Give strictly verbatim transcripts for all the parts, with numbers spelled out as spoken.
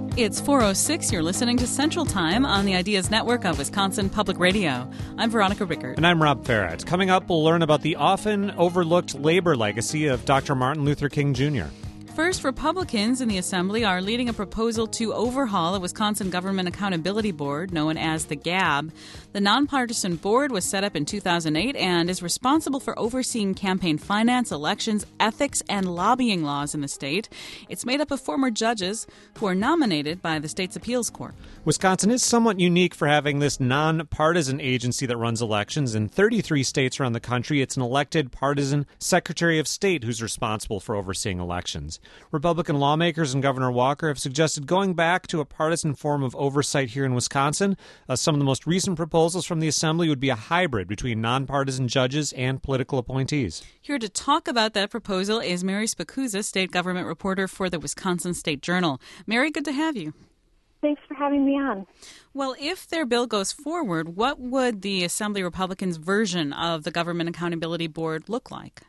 It's four oh six. You're listening to Central Time on the Ideas Network of Wisconsin Public Radio. I'm Veronica Rickert. And I'm Rob Farrett. Coming up, we'll learn about the often overlooked labor legacy of Doctor Martin Luther King Junior First, Republicans in the Assembly are leading a proposal to overhaul a Wisconsin Government Accountability Board, known as the G A B. The nonpartisan board was set up in two thousand eight and is responsible for overseeing campaign finance, elections, ethics, and lobbying laws in the state. It's made up of former judges who are nominated by the state's appeals court. Wisconsin is somewhat unique for having this nonpartisan agency that runs elections. In thirty-three states around the country, it's an elected partisan Secretary of State who's responsible for overseeing elections. Republican lawmakers and Governor Walker have suggested going back to a partisan form of oversight here in Wisconsin. Uh, some of the most recent proposals from the Assembly would be a hybrid between nonpartisan judges and political appointees. Here to talk about that proposal is Mary Spicuzza, state government reporter for the Wisconsin State Journal. Mary, good to have you. Thanks for having me on. Well, if their bill goes forward, what would the Assembly Republicans' version of the Government Accountability Board look like?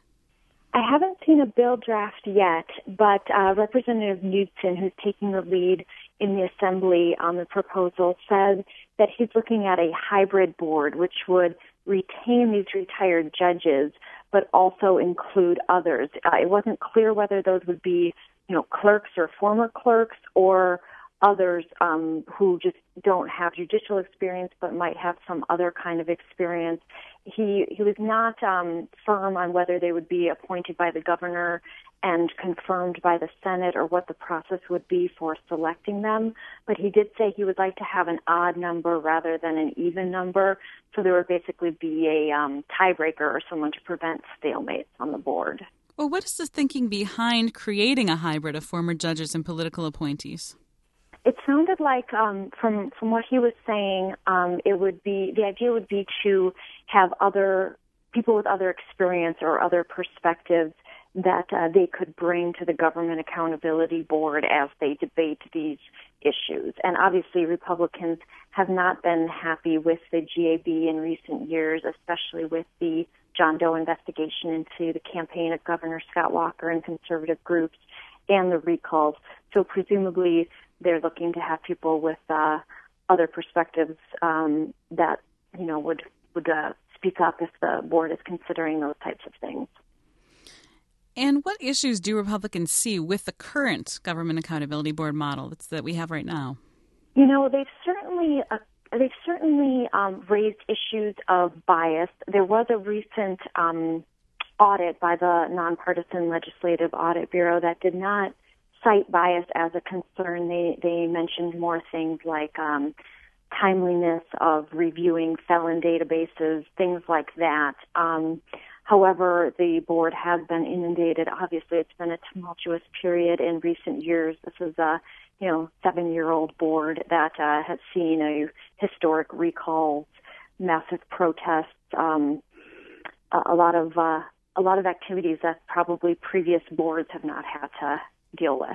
I haven't seen a bill draft yet, but uh, Representative Knudsen, who's taking the lead in the Assembly on the proposal, said that he's looking at a hybrid board, which would retain these retired judges, but also include others. Uh, it wasn't clear whether those would be, you know, clerks or former clerks or others um, who just don't have judicial experience but might have some other kind of experience. He he was not um, firm on whether they would be appointed by the governor and confirmed by the Senate or what the process would be for selecting them, but he did say he would like to have an odd number rather than an even number, so there would basically be a um, tiebreaker or someone to prevent stalemates on the board. Well, what is the thinking behind creating a hybrid of former judges and political appointees? It sounded like, um, from from what he was saying, um, it would be the idea would be to have other people with other experience or other perspectives that uh, they could bring to the Government Accountability Board as they debate these issues. And obviously, Republicans have not been happy with the G A B in recent years, especially with the John Doe investigation into the campaign of Governor Scott Walker and conservative groups and the recalls. So presumably, they're looking to have people with uh, other perspectives um, that, you know, would would uh, speak up if the board is considering those types of things. And what issues do Republicans see with the current Government Accountability Board model that's, that we have right now? You know, they've certainly uh, they've certainly um, raised issues of bias. There was a recent um, audit by the Nonpartisan Legislative Audit Bureau that did not cite bias as a concern. They they mentioned more things like um, timeliness of reviewing felon databases, things like that. Um, however, the board has been inundated. Obviously, it's been a tumultuous period in recent years. This is a you know seven-year-old board that uh, has seen a historic recalls, massive protests, um, a, a lot of uh, a lot of activities that probably previous boards have not had to deal with.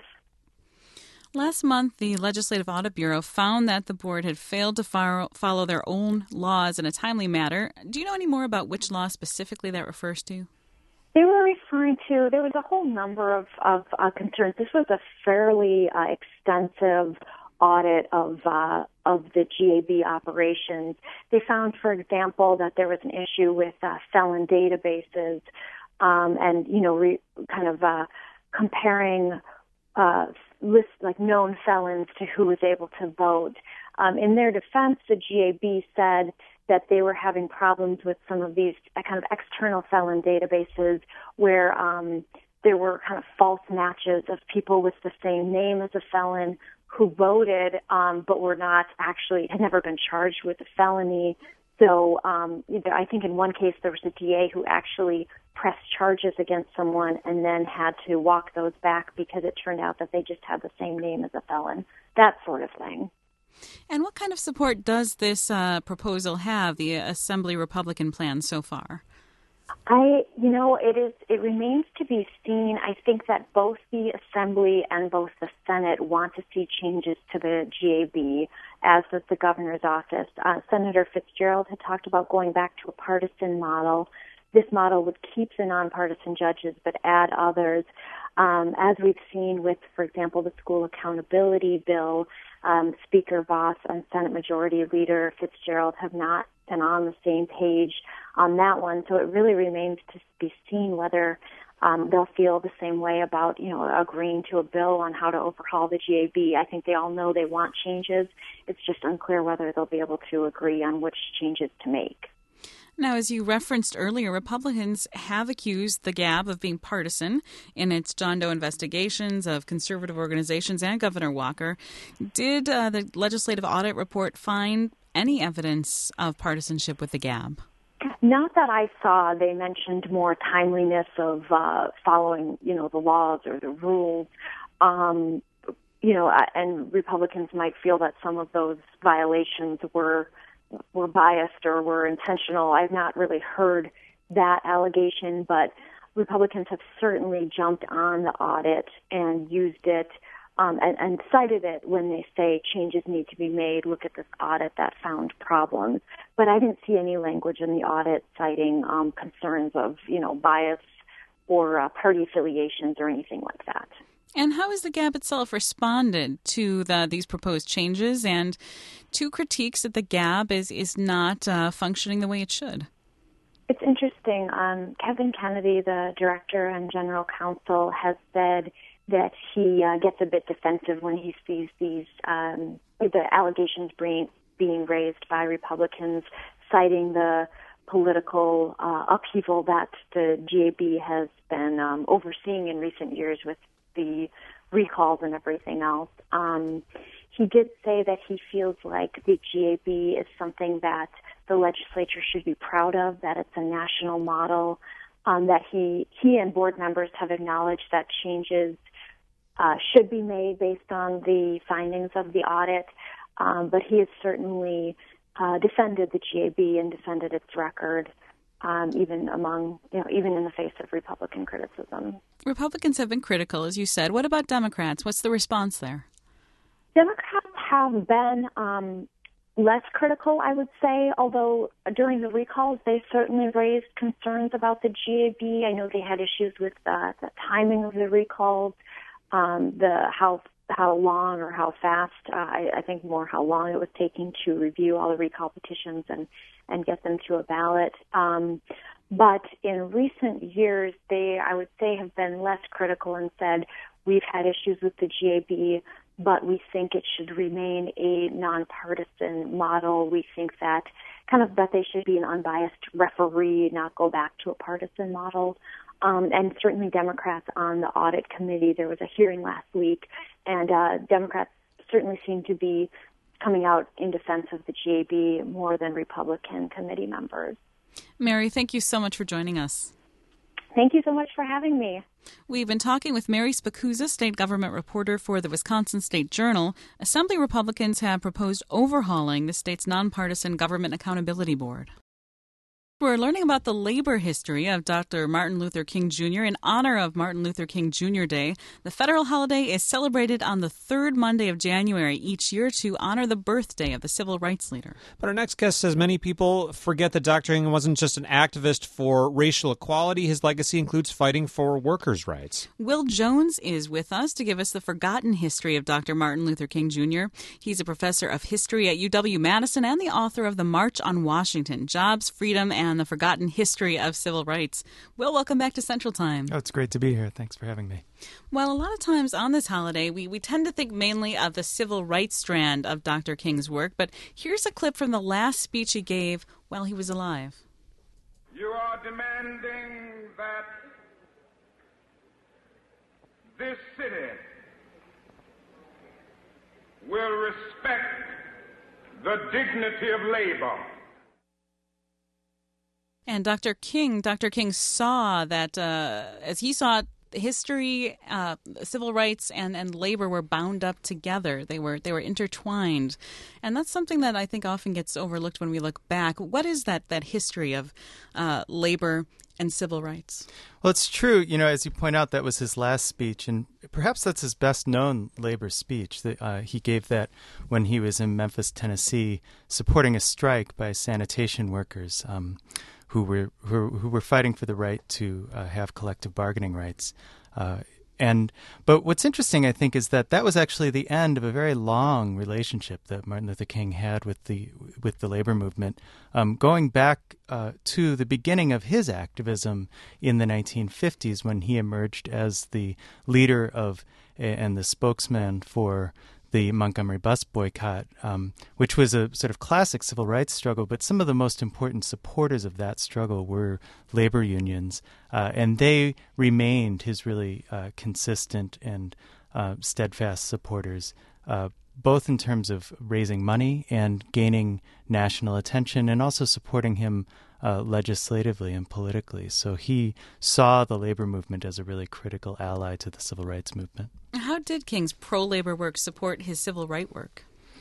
Last month, the Legislative Audit Bureau found that the board had failed to follow their own laws in a timely manner. Do you know any more about which law specifically that refers to? They were referring to, there was a whole number of, of uh, concerns. This was a fairly uh, extensive audit of uh, of the G A B operations. They found, for example, that there was an issue with uh, felon databases um, and, you know, re- kind of uh, comparing uh, lists like known felons to who was able to vote. Um, in their defense, the G A B said that they were having problems with some of these uh, kind of external felon databases where um, there were kind of false matches of people with the same name as a felon who voted um, but were not actually, had never been charged with a felony. So um, I think in one case there was a D A who actually pressed charges against someone and then had to walk those back because it turned out that they just had the same name as a felon, that sort of thing. And what kind of support does this uh, proposal have, the Assembly Republican plan so far? I, you know, it is. It remains to be seen. I think that both the Assembly and both the Senate want to see changes to the G A B, as does the governor's office. Uh, Senator Fitzgerald had talked about going back to a partisan model. this model would keep the nonpartisan judges but add others. Um, as we've seen with, for example, the school accountability bill, um, Speaker Voss and Senate Majority Leader Fitzgerald have not been on the same page on that one. So it really remains to be seen whether um, they'll feel the same way about, you know, agreeing to a bill on how to overhaul the G A B. I think they all know they want changes. It's just unclear whether they'll be able to agree on which changes to make. Now, as you referenced earlier, Republicans have accused the G A B of being partisan in its John Doe investigations of conservative organizations and Governor Walker. Did uh, the legislative audit report find any evidence of partisanship with the G A B? Not that I saw. They mentioned more timeliness of uh, following, you know, the laws or the rules. Um, you know, and Republicans might feel that some of those violations were were biased or were intentional. I've not really heard that allegation, but Republicans have certainly jumped on the audit and used it um, and, and cited it when they say changes need to be made. Look at this audit that found problems. But I didn't see any language in the audit citing um, concerns of, you know, bias or uh, party affiliations or anything like that. And how has the G A B itself responded to the, these proposed changes and to critiques that the G A B is, is not uh, functioning the way it should? It's interesting. Um, Kevin Kennedy, the director and general counsel, has said that he uh, gets a bit defensive when he sees these um, the allegations being, being raised by Republicans, citing the political uh, upheaval that the G A B has been um, overseeing in recent years with the recalls and everything else. Um, he did say that he feels like the G A B is something that the legislature should be proud of, that it's a national model, um, that he, he and board members have acknowledged that changes uh, should be made based on the findings of the audit, um, but he has certainly uh, defended the G A B and defended its record. Um, even among, you know, even in the face of Republican criticism. Republicans have been critical, as you said. What about Democrats? What's the response there? Democrats have been um, less critical, I would say, although during the recalls they certainly raised concerns about the G A B. I know they had issues with uh, the timing of the recalls, um, the how how long or how fast, uh, I, I think more how long it was taking to review all the recall petitions and, and get them to a ballot. Um, but in recent years, they, I would say, have been less critical and said, we've had issues with the G A B, but we think it should remain a nonpartisan model. We think that kind of that they should be an unbiased referee, not go back to a partisan model. Um, and certainly Democrats on the audit committee, there was a hearing last week, and uh, Democrats certainly seem to be coming out in defense of the G A B more than Republican committee members. Mary, thank you so much for joining us. Thank you so much for having me. We've been talking with Mary Spicuzza, state government reporter for the Wisconsin State Journal. Assembly Republicans have proposed overhauling the state's nonpartisan Government Accountability Board. We're learning about the labor history of Doctor Martin Luther King Junior In honor of Martin Luther King Junior Day. The federal holiday is celebrated on the third Monday of January each year to honor the birthday of the civil rights leader. But our next guest says many people forget that Doctor King wasn't just an activist for racial equality. His legacy includes fighting for workers' rights. Will Jones is with us to give us the forgotten history of Doctor Martin Luther King Junior He's a professor of history at U W-Madison and the author of The March on Washington, Jobs, Freedom, and and the Forgotten History of Civil Rights. Will, welcome back to Central Time. Oh, it's great to be here. Thanks for having me. Well, a lot of times on this holiday, we, we tend to think mainly of the civil rights strand of Doctor King's work, but here's a clip from the last speech he gave while he was alive. You are demanding that this city will respect the dignity of labor. And Doctor King, Doctor King saw that, uh, as he saw it, history, uh, civil rights, and, and labor were bound up together. They were they were intertwined, and that's something that I think often gets overlooked when we look back. What is that that history of uh, labor and civil rights? Well, it's true. You know, as you point out, that was his last speech, and perhaps that's his best-known labor speech. That uh, he gave that when he was in Memphis, Tennessee, supporting a strike by sanitation workers. Um, who were who, who were fighting for the right to uh, have collective bargaining rights. Uh, and but what's interesting, I think, is that that was actually the end of a very long relationship that Martin Luther King had with the with the labor movement, um, going back uh, to the beginning of his activism in the nineteen fifties, when he emerged as the leader of and the spokesman for the Montgomery bus boycott, um, which was a sort of classic civil rights struggle. But some of the most important supporters of that struggle were labor unions, uh, and they remained his really uh, consistent and uh, steadfast supporters, uh, both in terms of raising money and gaining national attention, and also supporting him uh, legislatively and politically. So he saw the labor movement as a really critical ally to the civil rights movement. How did King's pro-labor work support his civil rights work?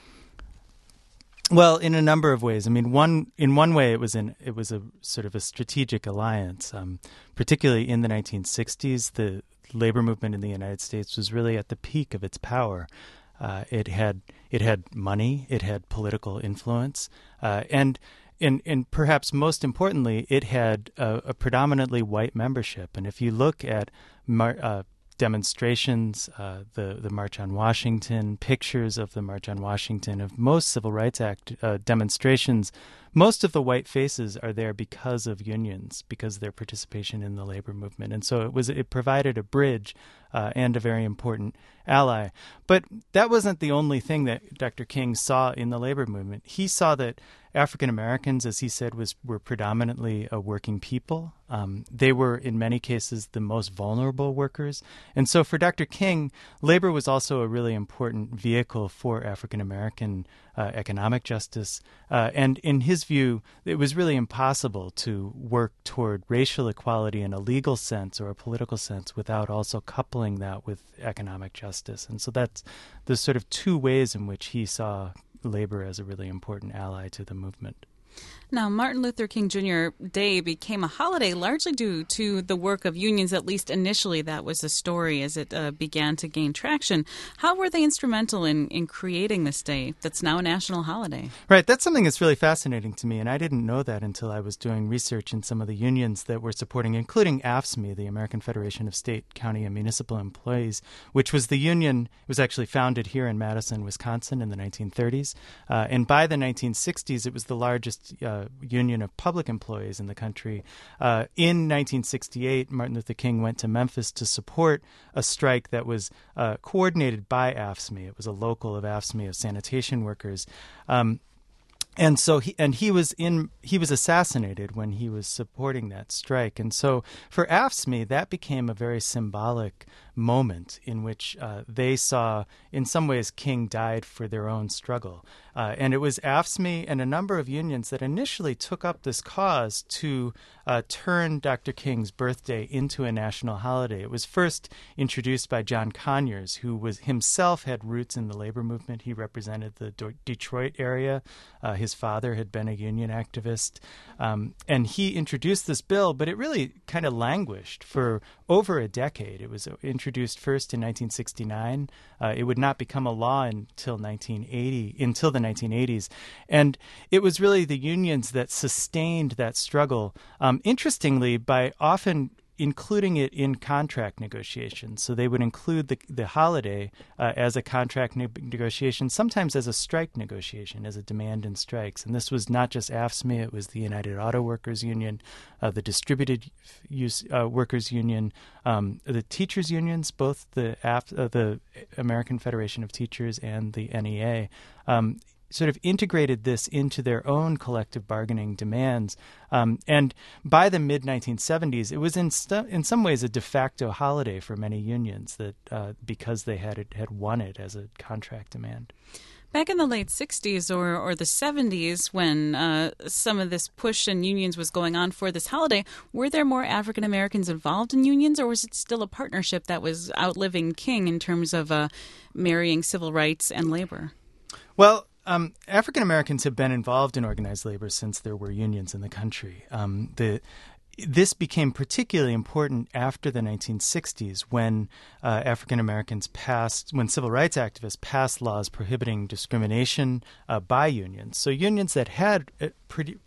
Well, in a number of ways. I mean, one in one way, it was an it was a sort of a strategic alliance. Um, particularly in the nineteen sixties, the labor movement in the United States was really at the peak of its power. Uh, it had it had money, it had political influence, uh, and. And, and perhaps most importantly, it had a, a predominantly white membership. And if you look at mar- uh, demonstrations, uh, the, the March on Washington, pictures of the March on Washington, of most Civil Rights Act uh, demonstrations, most of the white faces are there because of unions, because of their participation in the labor movement. And so it was it provided a bridge uh, and a very important ally. But that wasn't the only thing that Doctor King saw in the labor movement. He saw that African Americans, as he said, was were predominantly a working people. Um, they were, in many cases, the most vulnerable workers. And so for Doctor King, labor was also a really important vehicle for African American uh, economic justice. Uh, and in his view, it was really impossible to work toward racial equality in a legal sense or a political sense without also coupling that with economic justice. And so that's the sort of two ways in which he saw labor as a really important ally to the movement. Now, Martin Luther King Junior Day became a holiday largely due to the work of unions, at least initially. That was the story as it uh, began to gain traction. How were they instrumental in, in creating this day that's now a national holiday? Right. That's something that's really fascinating to me, and I didn't know that until I was doing research in some of the unions that were supporting, including A F S C M E, the American Federation of State, County, and Municipal Employees, which was the union, it was actually founded here in Madison, Wisconsin in the nineteen thirties. Uh, and by the nineteen sixties, it was the largest uh, union of public employees in the country. Uh, in nineteen sixty-eight, Martin Luther King went to Memphis to support a strike that was uh, coordinated by A F S C M E. It was a local of A F S C M E of sanitation workers. Um, And so he and he was in he was assassinated when he was supporting that strike. And so for A F S C M E, that became a very symbolic moment in which uh, they saw, in some ways, King died for their own struggle. Uh, and it was A F S C M E and a number of unions that initially took up this cause to uh, turn Doctor King's birthday into a national holiday. It was first introduced by John Conyers, who was himself had roots in the labor movement. He represented the De- Detroit area. Uh, his father had been a union activist. Um, and he introduced this bill, but it really kind of languished for over a decade. It was introduced first in nineteen sixty-nine. Uh, it would not become a law until nineteen eighty, until the nineteen eighties. And it was really the unions that sustained that struggle, um, interestingly, by often including it in contract negotiations. So they would include the the holiday uh, as a contract ne- negotiation, sometimes as a strike negotiation, as a demand in strikes. And this was not just A F S C M E, it was the United Auto Workers Union, uh, the Distributed Use uh, Workers Union, um, the teachers unions, both the, A F, uh, the American Federation of Teachers and the N E A, um, sort of integrated this into their own collective bargaining demands. Um, and by the mid nineteen seventies, it was in st- in some ways a de facto holiday for many unions that uh, because they had it, had won it as a contract demand. Back in the late sixties or, or the seventies, when uh, some of this push in unions was going on for this holiday, were there more African Americans involved in unions, or was it still a partnership that was outliving King in terms of uh, marrying civil rights and labor? Well, Um, African Americans have been involved in organized labor since there were unions in the country. Um, the This became particularly important after the nineteen sixties when uh, African Americans passed, when civil rights activists passed laws prohibiting discrimination uh, by unions. So unions that had uh, pretty, pretty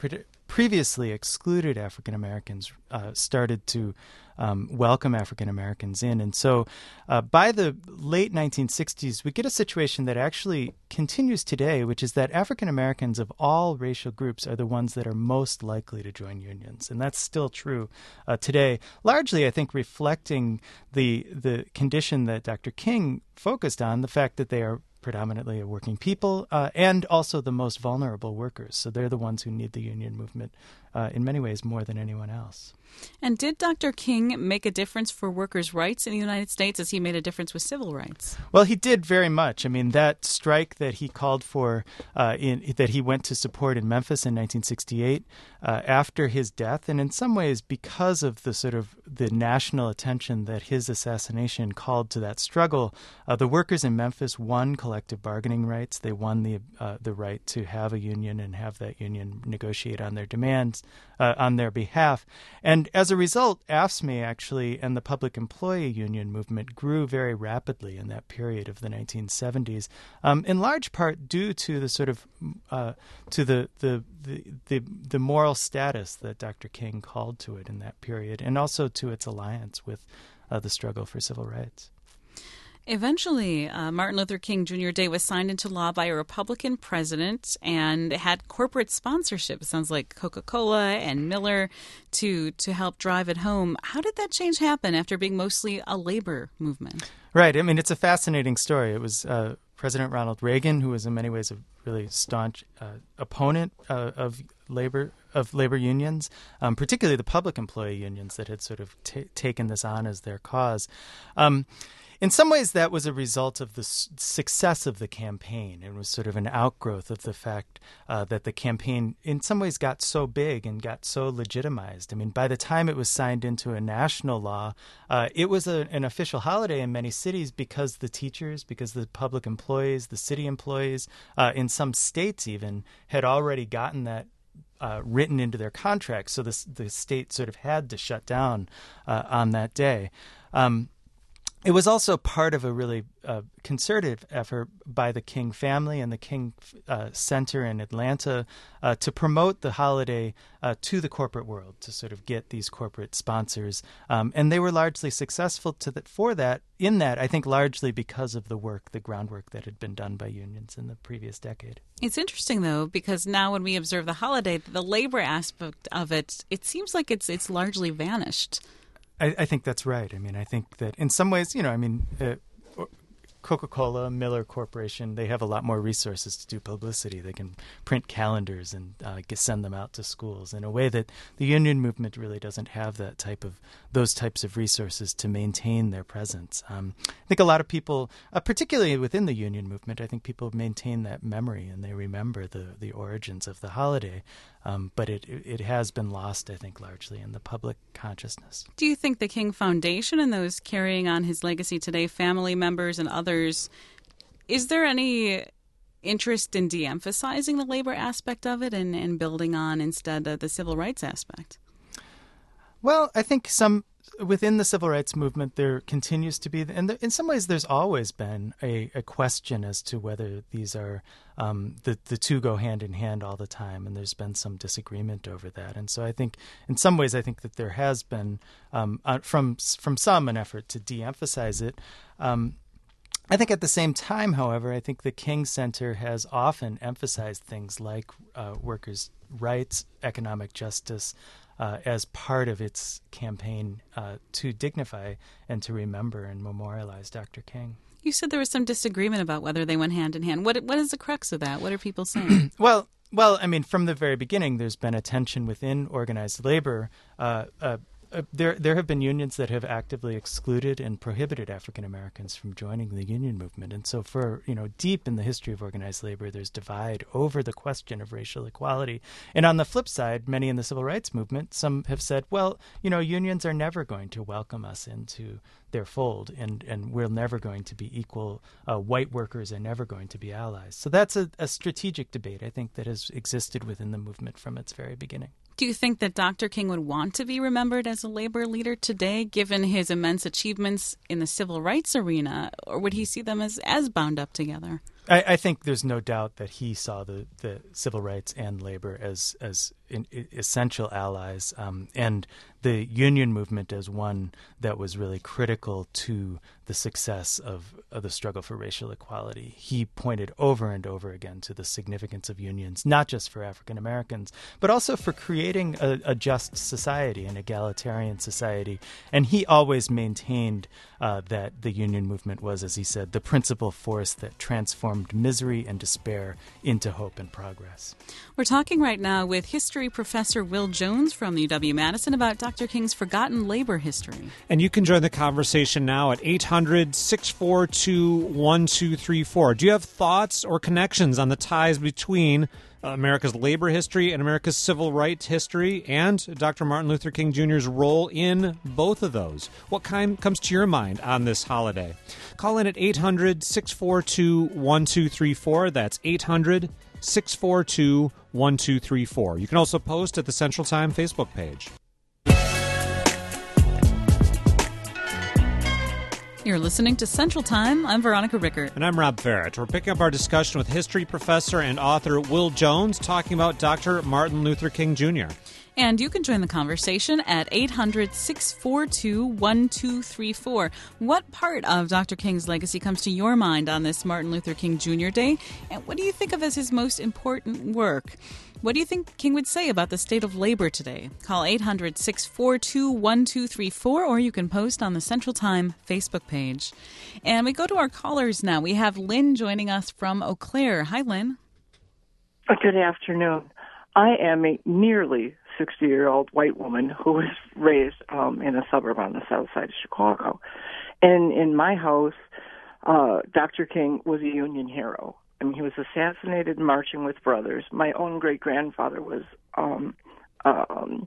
previously excluded African Americans uh, started to um, welcome African Americans in. And so uh, by the late nineteen sixties, we get a situation that actually continues today, which is that African Americans of all racial groups are the ones that are most likely to join unions. And that's still true uh, today, largely, I think, reflecting the the condition that Doctor King focused on, the fact that they are predominantly a working people uh, and also the most vulnerable workers. So they're the ones who need the union movement uh, in many ways more than anyone else. And did Doctor King make a difference for workers' rights in the United States as he made a difference with civil rights? Well, he did very much. I mean, that strike that he called for, uh, in that he went to support in Memphis in nineteen sixty-eight, uh, after his death, and in some ways because of the sort of the national attention that his assassination called to that struggle, uh, the workers in Memphis won collective bargaining rights. They won the uh, the right to have a union and have that union negotiate on their demands, uh, on their behalf. And as a result, A F S C M E actually and the public employee union movement grew very rapidly in that period of the nineteen seventies, um, in large part due to the sort of uh, to the, the the the the moral status that Doctor King called to it in that period, and also to its alliance with uh, the struggle for civil rights. Eventually, uh, Martin Luther King Junior Day was signed into law by a Republican president and had corporate sponsorship. It sounds like Coca-Cola and Miller to to help drive it home. How did that change happen after being mostly a labor movement? Right. I mean, it's a fascinating story. It was uh, President Ronald Reagan, who was in many ways a really staunch uh, opponent uh, of labor of labor unions, um, particularly the public employee unions that had sort of t- taken this on as their cause. Um, In some ways, that was a result of the s- success of the campaign. It was sort of an outgrowth of the fact uh, that the campaign, in some ways, got so big and got so legitimized. I mean, by the time it was signed into a national law, uh, it was a, an official holiday in many cities because the teachers, because the public employees, the city employees, uh, in some states even, had already gotten that Uh, written into their contracts, so the the state sort of had to shut down uh, on that day. Um, it was also part of a really uh, concerted effort by the King family and the King uh, Center in Atlanta uh, to promote the holiday uh, to the corporate world, to sort of get these corporate sponsors. Um, and they were largely successful to that, for that, in that, I think largely because of the work, the groundwork that had been done by unions in the previous decade. It's interesting, though, because now when we observe the holiday, the labor aspect of it, it seems like it's it's largely vanished. I, I think that's right. I mean, I think that in some ways, you know, I mean, uh, Coca-Cola, Miller Corporation, they have a lot more resources to do publicity. They can print calendars and uh, send them out to schools in a way that the union movement really doesn't have that type of those types of resources to maintain their presence. Um, I think a lot of people, uh, particularly within the union movement, I think people maintain that memory and they remember the, the origins of the holiday. Um, but it it has been lost, I think, largely in the public consciousness. Do you think the King Foundation and those carrying on his legacy today, family members and others, is there any interest in de-emphasizing the labor aspect of it and, and building on instead uh, the civil rights aspect? Well, I think some within the civil rights movement there continues to be, and in some ways there's always been a, a question as to whether these are um, the the two go hand in hand all the time, and there's been some disagreement over that. And so I think in some ways I think that there has been um, uh, from from some an effort to de-emphasize it. Um, I think at the same time, however, I think the King Center has often emphasized things like uh, workers' rights, economic justice, Uh, as part of its campaign uh, to dignify and to remember and memorialize Doctor King. You said there was some disagreement about whether they went hand in hand. What What is the crux of that? What are people saying? well, well, I mean, from the very beginning, there's been a tension within organized labor. Uh, uh, Uh, there there have been unions that have actively excluded and prohibited African Americans from joining the union movement. And so for, you know, deep in the history of organized labor, there's divide over the question of racial equality. And on the flip side, many in the civil rights movement, some have said, well, you know, unions are never going to welcome us into their fold, and, and we're never going to be equal. Uh, white workers are never going to be allies. So that's a, a strategic debate, I think, that has existed within the movement from its very beginning. Do you think that Doctor King would want to be remembered as a labor leader today, given his immense achievements in the civil rights arena, or would he see them as, as bound up together? I, I think there's no doubt that he saw the, the civil rights and labor as as in, in essential allies, um, and the union movement as one that was really critical to the success of, of the struggle for racial equality. He pointed over and over again to the significance of unions, not just for African Americans, but also for creating a, a just society, an egalitarian society. And he always maintained uh, that the union movement was, as he said, the principal force that transformed misery and despair into hope and progress. We're talking right now with history professor Will Jones from the U W-Madison about Doctor King's forgotten labor history. And you can join the conversation now at eight hundred, six four two, one two three four. Do you have thoughts or connections on the ties between America's labor history and America's civil rights history and Doctor Martin Luther King Junior's role in both of those? What kind comes to your mind on this holiday? Call in at eight hundred, six four two, one two three four. That's eight hundred, six four two, one two three four. You can also post at the Central Time Facebook page. You're listening to Central Time. I'm Veronica Rickert. And I'm Rob Barrett. We're picking up our discussion with history professor and author Will Jones, talking about Doctor Martin Luther King Junior And you can join the conversation at eight hundred, six four two, one two three four. What part of Doctor King's legacy comes to your mind on this Martin Luther King Junior Day? And what do you think of as his most important work? What do you think King would say about the state of labor today? Call eight hundred, six four two, one two three four, or you can post on the Central Time Facebook page. And we go to our callers now. We have Lynn joining us from Eau Claire. Hi, Lynn. Good afternoon. I am a nearly sixty-year-old white woman who was raised um, in a suburb on the south side of Chicago. And in my house, uh, Doctor King was a Union hero. I mean, he was assassinated marching with brothers. My own great-grandfather was um, um,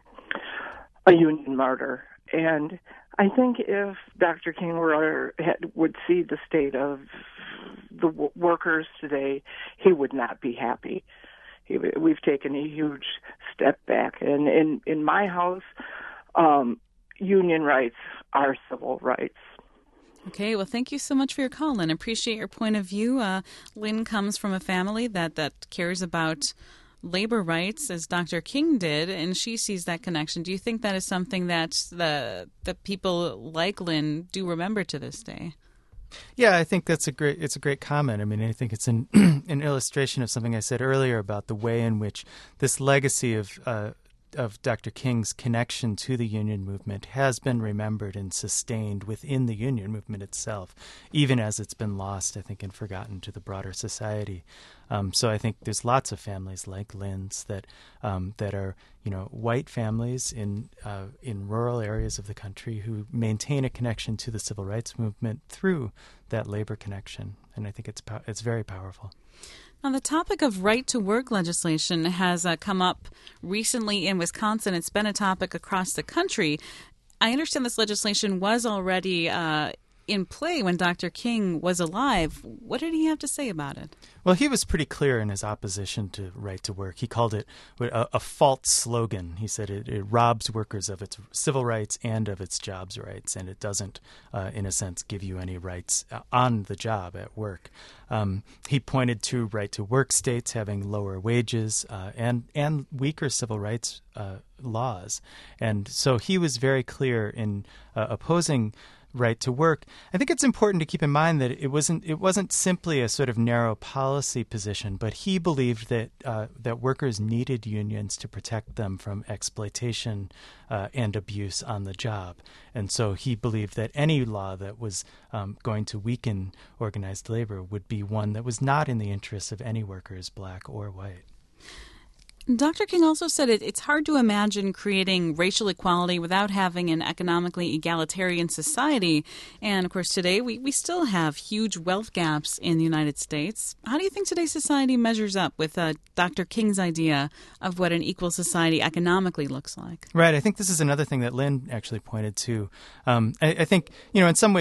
a Union martyr. And I think if Doctor King were had, would see the state of the w- workers today, he would not be happy. He, we've taken a huge step back. And in, in my house, um, union rights are civil rights. Okay, well, thank you so much for your call, Lynn. I appreciate your point of view. Uh, Lynn comes from a family that, that cares about labor rights, as Doctor King did, and she sees that connection. Do you think that is something that the, the people like Lynn do remember to this day? Yeah, I think that's a great. It's a great comment. I mean, I think it's an an illustration of something I said earlier about the way in which this legacy of uh, of Doctor King's connection to the union movement has been remembered and sustained within the union movement itself, even as it's been lost, I think, and forgotten to the broader society. Um, so I think there's lots of families like Lynn's that um, that are, you know, white families in uh, in rural areas of the country who maintain a connection to the civil rights movement through that labor connection, and I think it's po- it's very powerful. Now, the topic of right-to-work legislation has uh, come up recently in Wisconsin. It's been a topic across the country. I understand this legislation was already uh, in play when Doctor King was alive. What did he have to say about it? Well, he was pretty clear in his opposition to right to work. He called it a, a false slogan. He said it, it robs workers of its civil rights and of its jobs rights, and it doesn't, uh, in a sense, give you any rights on the job at work. Um, he pointed to right to work states having lower wages uh, and, and weaker civil rights uh, laws. And so he was very clear in uh, opposing right to work. I think it's important to keep in mind that it wasn't it wasn't simply a sort of narrow policy position, but he believed that uh, that workers needed unions to protect them from exploitation uh, and abuse on the job. And so he believed that any law that was um, going to weaken organized labor would be one that was not in the interests of any workers, black or white. Doctor King also said it, it's hard to imagine creating racial equality without having an economically egalitarian society. And, of course, today we, we still have huge wealth gaps in the United States. How do you think today's society measures up with uh, Doctor King's idea of what an equal society economically looks like? Right. I think this is another thing that Lynn actually pointed to. Um, I, I think, you know, in some ways,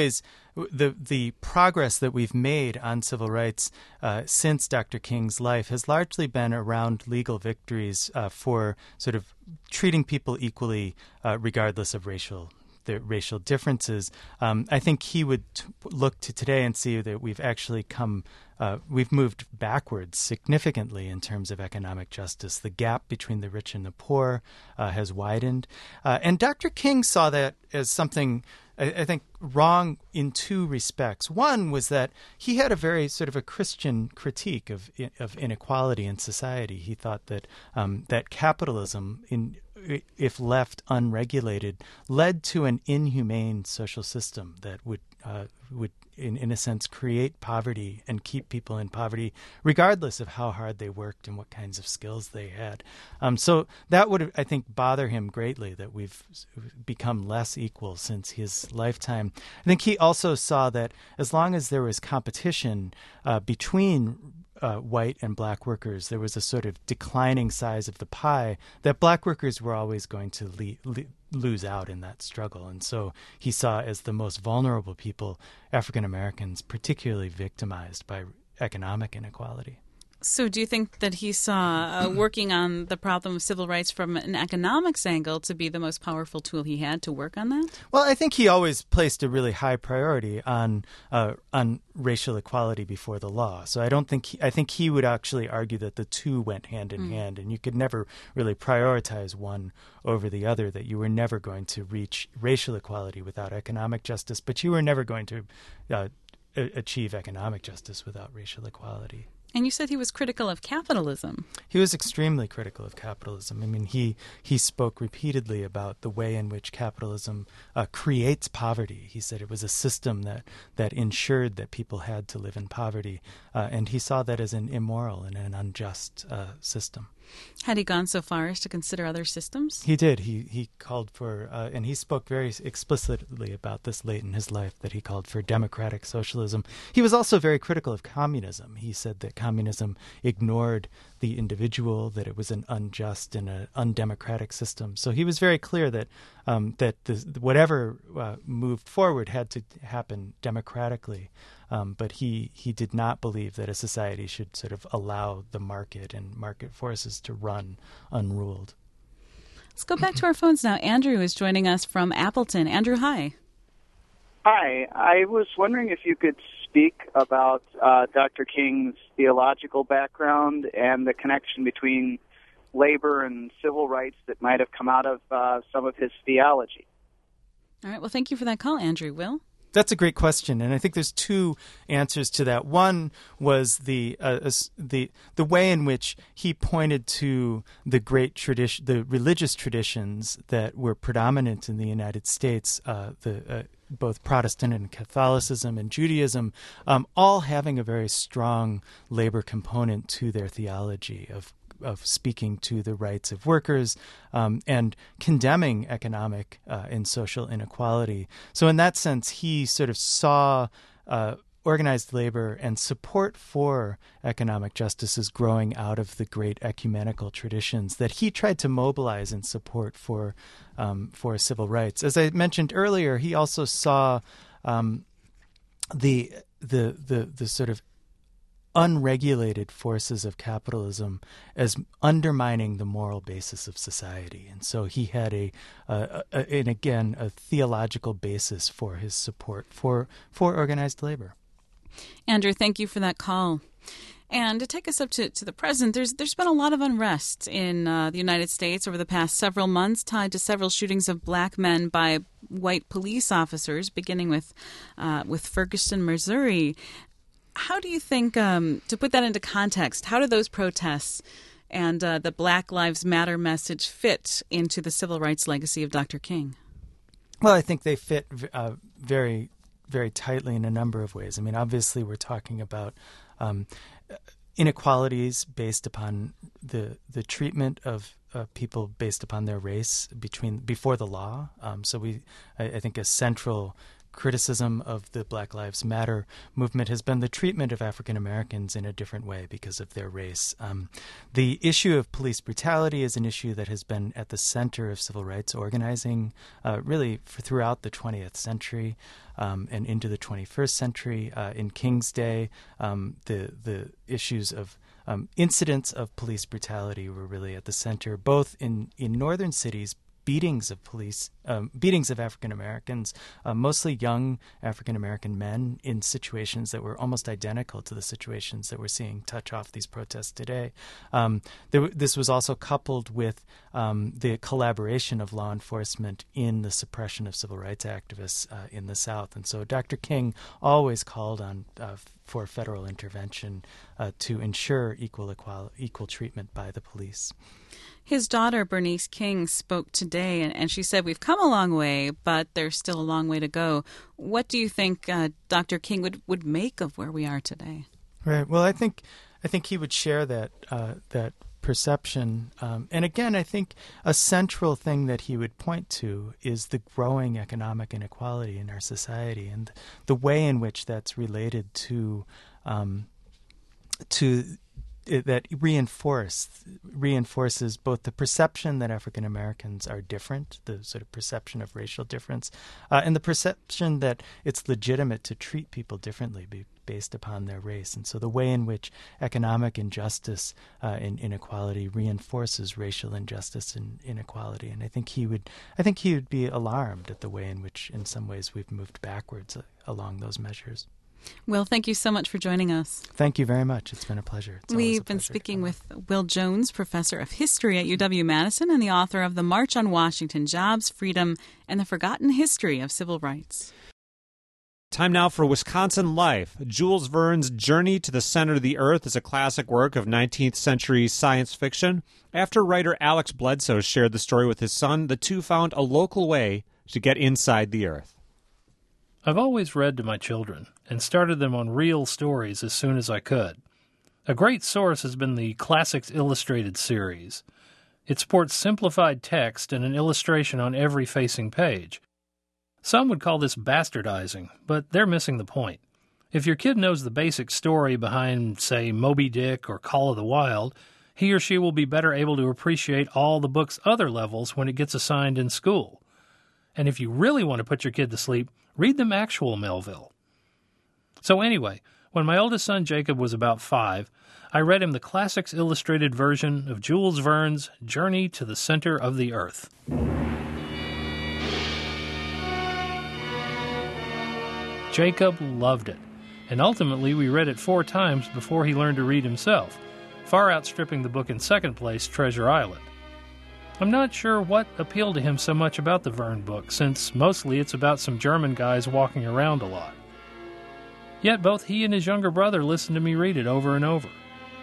the the progress that we've made on civil rights uh, since Doctor King's life has largely been around legal victories uh, for sort of treating people equally, uh, regardless of racial the racial differences. Um, I think he would t- look to today and see that we've actually come, uh, we've moved backwards significantly in terms of economic justice. The gap between the rich and the poor uh, has widened. Uh, and Doctor King saw that as something, I, I think, wrong in two respects. One was that he had a very sort of a Christian critique of of inequality in society. He thought that um, that capitalism, in if left unregulated, led to an inhumane social system that would uh, would, in, in a sense, create poverty and keep people in poverty, regardless of how hard they worked and what kinds of skills they had. Um, so that would, I think, bother him greatly that we've become less equal since his lifetime. I think he also saw that as long as there was competition uh, between Uh, white and black workers, there was a sort of declining size of the pie, that black workers were always going to le- le- lose out in that struggle. And so he saw as the most vulnerable people, African Americans, particularly victimized by economic inequality. So do you think that he saw uh, working on the problem of civil rights from an economics angle to be the most powerful tool he had to work on that? Well, I think he always placed a really high priority on uh, on racial equality before the law. So I don't think he, I think he would actually argue that the two went hand in mm. hand, and you could never really prioritize one over the other, that you were never going to reach racial equality without economic justice, but you were never going to uh, a- achieve economic justice without racial equality. And you said he was critical of capitalism. He was extremely critical of capitalism. I mean, he, he spoke repeatedly about the way in which capitalism uh, creates poverty. He said it was a system that, that ensured that people had to live in poverty, uh, and he saw that as an immoral and an unjust uh, system. Had he gone so far as to consider other systems? He did. He he called for, uh, and he spoke very explicitly about this late in his life, that he called for democratic socialism. He was also very critical of communism. He said that communism ignored the individual, that it was an unjust and an undemocratic system. So he was very clear that um, that the, whatever uh, moved forward had to happen democratically. Um, but he, he did not believe that a society should sort of allow the market and market forces to run unruled. Let's go back to our phones now. Andrew is joining us from Appleton. Andrew, hi. Hi. I was wondering if you could speak about uh, Doctor King's theological background and the connection between labor and civil rights that might have come out of uh, some of his theology. All right. Well, thank you for that call, Andrew. Will? That's a great question, and I think there's two answers to that. One was the uh, the the way in which he pointed to the great tradition, the religious traditions that were predominant in the United States, uh, the uh, both Protestant and Catholicism and Judaism, um, all having a very strong labor component to their theology of. of speaking to the rights of workers um, and condemning economic uh, and social inequality. So in that sense, he sort of saw uh, organized labor and support for economic justice as growing out of the great ecumenical traditions that he tried to mobilize and support for um, for civil rights. As I mentioned earlier, he also saw um, the the the the sort of unregulated forces of capitalism as undermining the moral basis of society. And so he had a, uh, a and again, a theological basis for his support for, for organized labor. Andrew, thank you for that call. And to take us up to, to the present, there's there's been a lot of unrest in uh, the United States over the past several months, tied to several shootings of black men by white police officers, beginning with uh, with Ferguson, Missouri. How do you think, um, to put that into context, how do those protests and uh, the Black Lives Matter message fit into the civil rights legacy of Doctor King? Well, I think they fit uh, very, very tightly in a number of ways. I mean, obviously, we're talking about um, inequalities based upon the the treatment of uh, people based upon their race between before the law. Um, so we, I, I think, a central criticism of the Black Lives Matter movement has been the treatment of African Americans in a different way because of their race. Um, the issue of police brutality is an issue that has been at the center of civil rights organizing uh, really for throughout the twentieth century um, and into the twenty-first century. Uh, in King's Day, um, the the issues of um, incidents of police brutality were really at the center, both in, in northern cities, beatings of police, um, beatings of African Americans, uh, mostly young African American men in situations that were almost identical to the situations that we're seeing touch off these protests today. Um, there, this was also coupled with um, the collaboration of law enforcement in the suppression of civil rights activists uh, in the South. And so Doctor King always called on uh, for federal intervention uh, to ensure equal equal equal treatment by the police. His daughter, Bernice King, spoke today, and, and she said, we've come a long way, but there's still a long way to go. What do you think uh, Doctor King would, would make of where we are today? Right. Well, I think I think he would share that uh, that perception. Um, and again, I think a central thing that he would point to is the growing economic inequality in our society and the way in which that's related to um, to It, that reinforce reinforces both the perception that African Americans are different, the sort of perception of racial difference, uh, and the perception that it's legitimate to treat people differently be, based upon their race. And so the way in which economic injustice uh, and inequality reinforces racial injustice and inequality. And I think he would, I think he would be alarmed at the way in which, in some ways, we've moved backwards uh, along those measures. Will, thank you so much for joining us. Thank you very much. It's been a pleasure. It's We've a been pleasure speaking with Will Jones, professor of history at U W-Madison and the author of The March on Washington, Jobs, Freedom, and the Forgotten History of Civil Rights. Time now for Wisconsin Life. Jules Verne's Journey to the Center of the Earth is a classic work of nineteenth century science fiction. After writer Alex Bledsoe shared the story with his son, the two found a local way to get inside the Earth. I've always read to my children and started them on real stories as soon as I could. A great source has been the Classics Illustrated series. It sports simplified text and an illustration on every facing page. Some would call this bastardizing, but they're missing the point. If your kid knows the basic story behind, say, Moby Dick or Call of the Wild, he or she will be better able to appreciate all the book's other levels when it gets assigned in school. And if you really want to put your kid to sleep, read them actual Melville. So anyway, when my oldest son Jacob was about five, I read him the Classics Illustrated version of Jules Verne's Journey to the Center of the Earth. Jacob loved it, and ultimately we read it four times before he learned to read himself, far outstripping the book in second place, Treasure Island. I'm not sure what appealed to him so much about the Verne book, since mostly it's about some German guys walking around a lot. Yet both he and his younger brother listened to me read it over and over.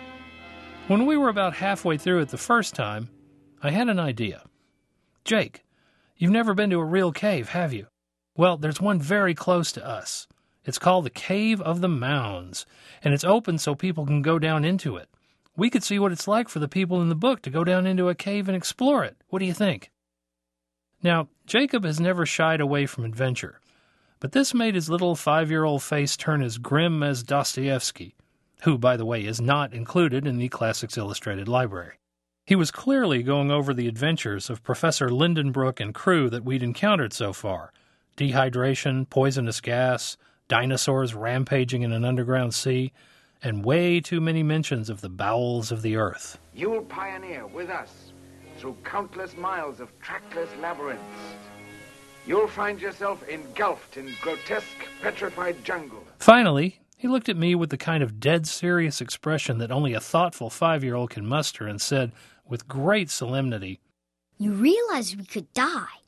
When we were about halfway through it the first time, I had an idea. Jake, you've never been to a real cave, have you? Well, there's one very close to us. It's called the Cave of the Mounds, and it's open so people can go down into it. We could see what it's like for the people in the book to go down into a cave and explore it. What do you think? Now, Jacob has never shied away from adventure, but this made his little five-year-old face turn as grim as Dostoevsky, who, by the way, is not included in the Classics Illustrated library. He was clearly going over the adventures of Professor Lindenbrook and crew that we'd encountered so far. Dehydration, poisonous gas, dinosaurs rampaging in an underground sea, and way too many mentions of the bowels of the earth. You'll pioneer with us through countless miles of trackless labyrinths. You'll find yourself engulfed in grotesque, petrified jungle. Finally, he looked at me with the kind of dead serious expression that only a thoughtful five-year-old can muster and said, with great solemnity, "You realize we could die."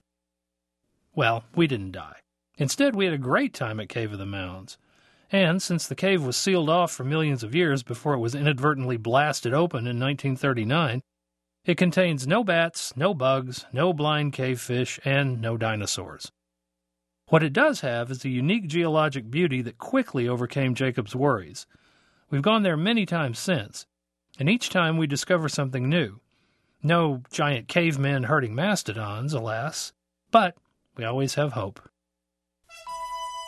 Well, we didn't die. Instead, we had a great time at Cave of the Mounds. And since the cave was sealed off for millions of years before it was inadvertently blasted open in nineteen thirty-nine, it contains no bats, no bugs, no blind cave fish, and no dinosaurs. What it does have is a unique geologic beauty that quickly overcame Jacob's worries. We've gone there many times since, and each time we discover something new. No giant cavemen herding mastodons, alas, but we always have hope.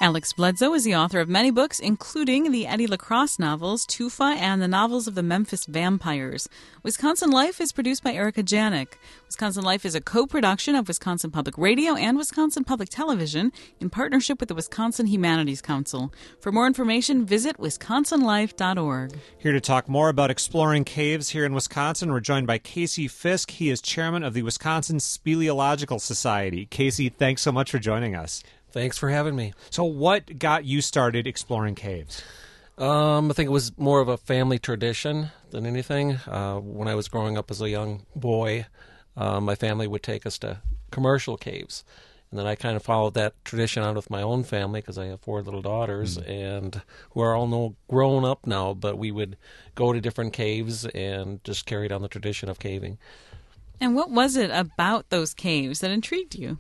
Alex Bledsoe is the author of many books, including the Eddie LaCrosse novels, Tufa, and the novels of the Memphis Vampires. Wisconsin Life is produced by Erica Janik. Wisconsin Life is a co-production of Wisconsin Public Radio and Wisconsin Public Television in partnership with the Wisconsin Humanities Council. For more information, visit wisconsin life dot org. Here to talk more about exploring caves here in Wisconsin, we're joined by Casey Fisk. He is chairman of the Wisconsin Speleological Society. Casey, thanks so much for joining us. Thanks for having me. So what got you started exploring caves? Um, I think it was more of a family tradition than anything. Uh, when I was growing up as a young boy, uh, my family would take us to commercial caves. And then I kind of followed that tradition on with my own family because I have four little daughters mm. and who are all no, grown up now, but we would go to different caves and just carry on the tradition of caving. And what was it about those caves that intrigued you?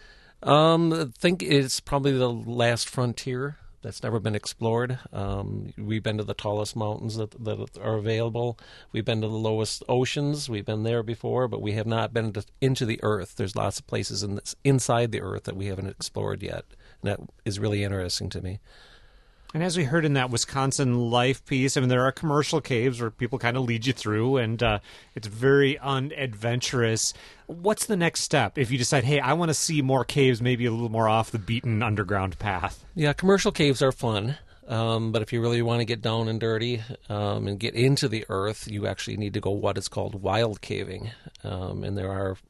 Um, I think it's probably the last frontier that's never been explored. Um, we've been to the tallest mountains that, that are available. We've been to the lowest oceans. We've been there before, but we have not been to, into the earth. There's lots of places in this, inside the earth that we haven't explored yet, and that is really interesting to me. And as we heard in that Wisconsin Life piece, I mean, there are commercial caves where people kind of lead you through, and uh, it's very unadventurous. What's the next step if you decide, hey, I want to see more caves, maybe a little more off the beaten underground path? Yeah, commercial caves are fun, um, but if you really want to get down and dirty um, and get into the earth, you actually need to go what is called wild caving, um, and there are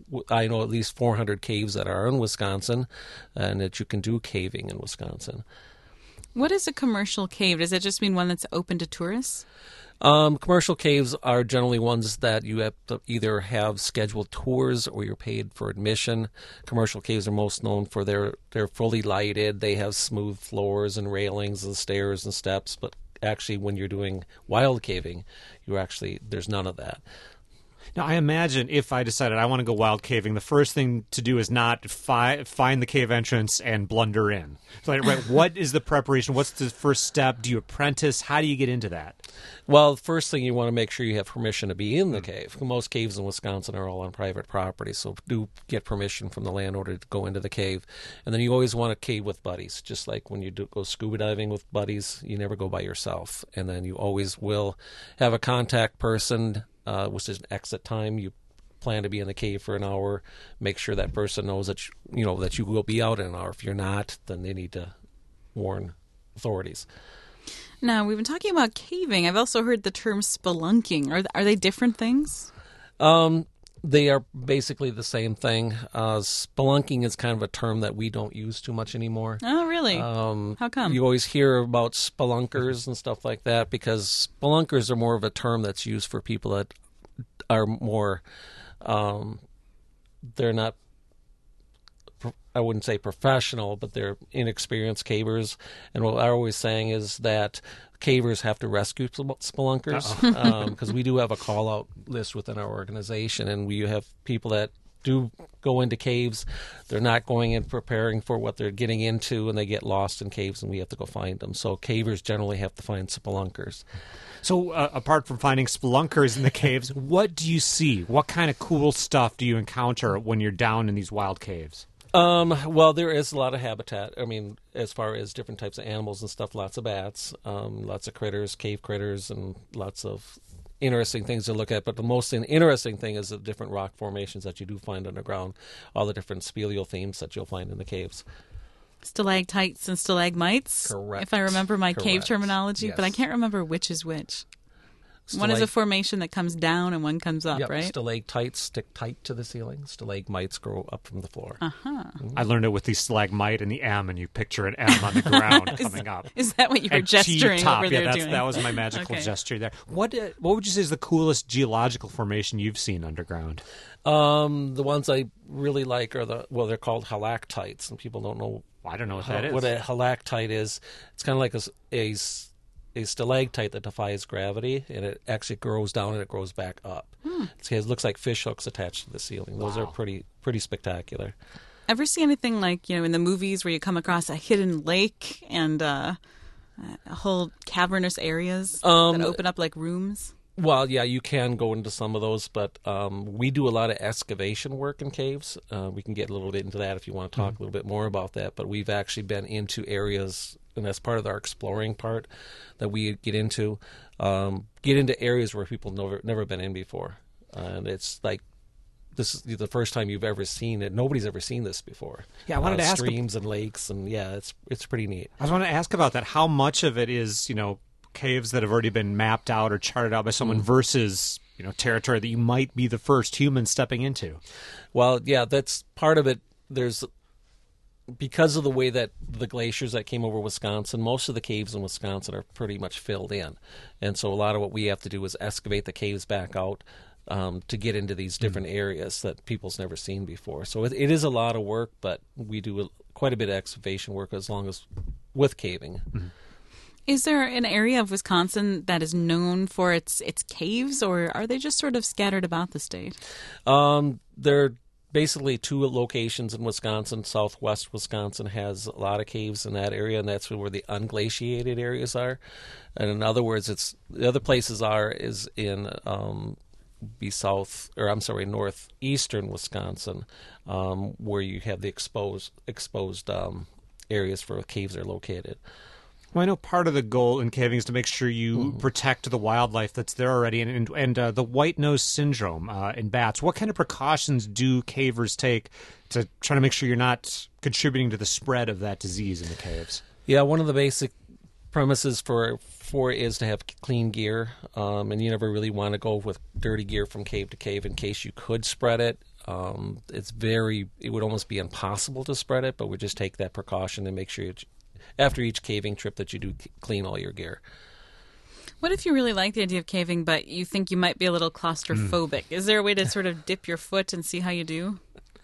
I know at least four hundred caves that are in Wisconsin, and that you can do caving in Wisconsin. What is a commercial cave? Does that just mean one that's open to tourists? Um, commercial caves are generally ones that you have to either have scheduled tours or you're paid for admission. Commercial caves are most known for their they're fully lighted. They have smooth floors and railings and stairs and steps. But actually, when you're doing wild caving, you actually there's none of that. Now, I imagine if I decided I want to go wild caving, the first thing to do is not fi- find the cave entrance and blunder in. Like, right, what is the preparation? What's the first step? Do you apprentice? How do you get into that? Well, the first thing you want to make sure you have permission to be in the cave. Most caves in Wisconsin are all on private property, so do get permission from the landowner to go into the cave. And then you always want to cave with buddies, just like when you do go scuba diving with buddies, you never go by yourself. And then you always will have a contact person, uh, which is an exit time. You plan to be in the cave for an hour. Make sure that person knows that you, you know that you will be out in an hour. If you're not, then they need to warn authorities. Now, we've been talking about caving. I've also heard the term spelunking. Are are they different things? Um, they are basically the same thing. Uh, spelunking is kind of a term that we don't use too much anymore. Oh, really? Um, How come? You always hear about spelunkers and stuff like that because spelunkers are more of a term that's used for people that are more, um, they're not, I wouldn't say professional, but they're inexperienced cavers. And what I'm always saying is that cavers have to rescue spelunkers because um, we do have a call-out list within our organization, and we have people that do go into caves. They're not going in preparing for what they're getting into, and they get lost in caves, and we have to go find them. So cavers generally have to find spelunkers. So uh, apart from finding spelunkers in the caves, what do you see? What kind of cool stuff do you encounter when you're down in these wild caves? Um, well, there is a lot of habitat. I mean, as far as different types of animals and stuff, lots of bats, um, lots of critters, cave critters, and lots of interesting things to look at. But the most interesting thing is the different rock formations that you do find underground, all the different speleal themes that you'll find in the caves. Stalactites and stalagmites, correct. If I remember my correct. cave terminology, yes. But I can't remember which is which. Stalag- one is a formation that comes down and one comes up, yep. right? Stalactites stick tight to the ceiling. Stalagmites grow up from the floor. Uh-huh. Mm-hmm. I learned it with the stalagmite and the M, and you picture an M on the ground coming up. Is that what you were and gesturing T-top. over yeah, there that's, doing? That was my magical okay. gesture there. What uh, What would you say is the coolest geological formation you've seen underground? Um, the ones I really like are the, well, they're called halactites, and people don't know. Well, I don't know what how, that is. What a halactite is. It's kind of like a, a, a stalactite that defies gravity, and it actually grows down and it grows back up. Hmm. It looks like fish hooks attached to the ceiling. Those wow. are pretty pretty spectacular. Ever see anything like, you know, in the movies where you come across a hidden lake and uh, whole cavernous areas um, that open up like rooms? Well, yeah, you can go into some of those, but um, we do a lot of excavation work in caves. Uh, we can get a little bit into that if you want to talk mm-hmm. a little bit more about that. But we've actually been into areas, and that's part of our exploring part that we get into, um, get into areas where people never never been in before. Uh, and it's like, this is the first time you've ever seen it. Nobody's ever seen this before. Yeah, I wanted uh, to ask streams and lakes, and yeah, it's it's pretty neat. I was wanting to ask about that. How much of it is, you know, caves that have already been mapped out or charted out by someone mm. versus, you know, territory that you might be the first human stepping into? Well, yeah, that's part of it. There's, because of the way that the glaciers that came over Wisconsin, most of the caves in Wisconsin are pretty much filled in. And so a lot of what we have to do is excavate the caves back out um, to get into these different mm. areas that people's never seen before. So it, it is a lot of work, but we do a, quite a bit of excavation work as long as with caving. Mm. Is there an area of Wisconsin that is known for its its caves, or are they just sort of scattered about the state? Um, there are basically two locations in Wisconsin. Southwest Wisconsin has a lot of caves in that area, and that's where the unglaciated areas are. And in other words, it's the other places are is in um, be south, or I'm sorry, northeastern Wisconsin, um, where you have the exposed exposed um, areas where caves are located. Well, I know part of the goal in caving is to make sure you mm-hmm. protect the wildlife that's there already. And, and, and uh, the white nose syndrome uh, in bats, what kind of precautions do cavers take to try to make sure you're not contributing to the spread of that disease in the caves? Yeah, one of the basic premises for for it is to have clean gear. Um, and you never really want to go with dirty gear from cave to cave in case you could spread it. Um, it's very, it would almost be impossible to spread it, but we just take that precaution and make sure you after each caving trip that you do clean all your gear. What if you really like the idea of caving, but you think you might be a little claustrophobic? Mm. Is there a way to sort of dip your foot and see how you do?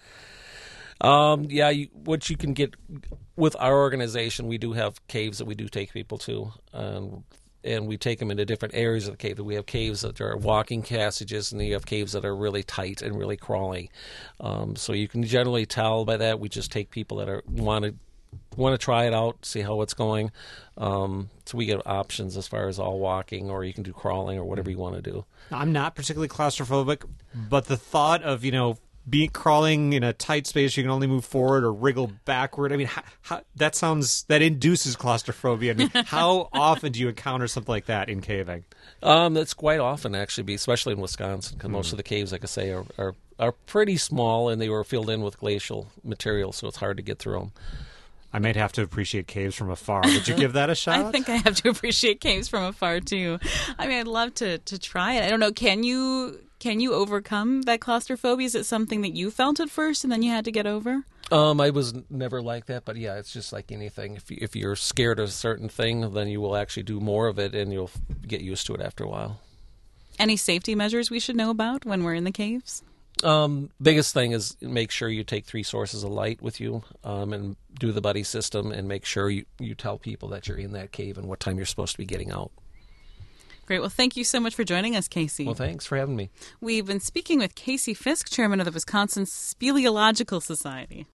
Um, yeah, you, what you can get with our organization, we do have caves that we do take people to, um, and we take them into different areas of the cave. We have caves that are walking passages, and you have caves that are really tight and really crawly. Um, so you can generally tell by that. We just take people that are want to want to try it out, see how it's going. Um, so we get options as far as all walking, or you can do crawling, or whatever you want to do. I'm not particularly claustrophobic, but the thought of, you know, being crawling in a tight space, you can only move forward or wriggle backward. I mean, how, how, that sounds, that induces claustrophobia. I mean, how often do you encounter something like that in caving? Um, that's quite often, actually, especially in Wisconsin, because mm. most of the caves, like I say, are, are, are pretty small, and they were filled in with glacial material, so it's hard to get through them. I might have to appreciate caves from afar. Would you give that a shot? I think I have to appreciate caves from afar, too. I mean, I'd love to, to try it. I don't know, can you can you overcome that claustrophobia? Is it something that you felt at first and then you had to get over? Um, I was never like that, but yeah, it's just like anything. If you, if you're scared of a certain thing, then you will actually do more of it, and you'll get used to it after a while. Any safety measures we should know about when we're in the caves? Um, biggest thing is make sure you take three sources of light with you, um, and do the buddy system, and make sure you, you tell people that you're in that cave and what time you're supposed to be getting out. Great. Well, thank you so much for joining us, Casey. Well, thanks for having me. We've been speaking with Casey Fisk, chairman of the Wisconsin Speleological Society.